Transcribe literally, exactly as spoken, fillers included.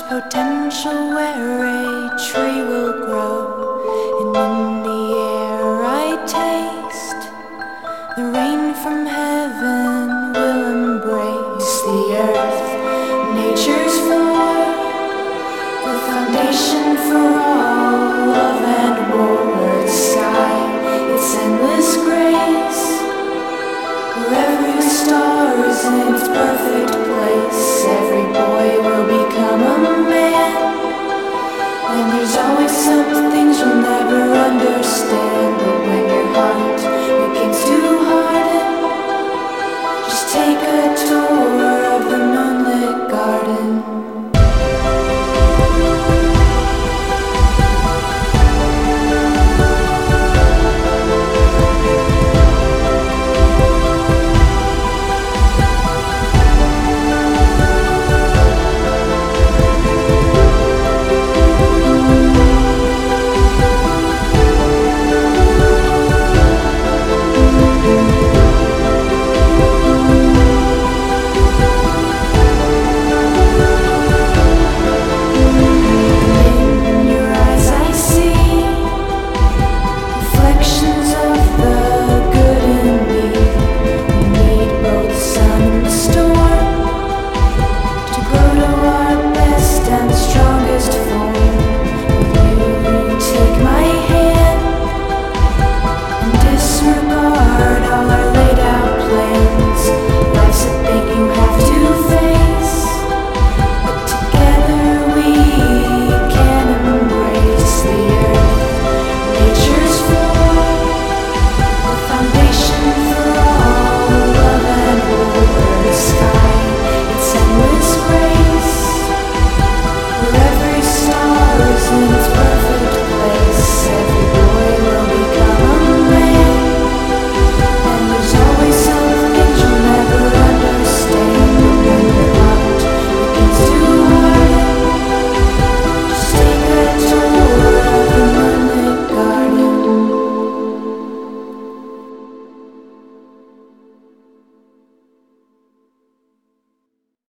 potential where a tree will grow, and in the air I taste the rain from heaven will embrace the earth, nature's floor, the foundation for all love and war. The sky, its endless grace, where every star is in its perfect place. Every boy will become a man, and there's always some things you'll never understand.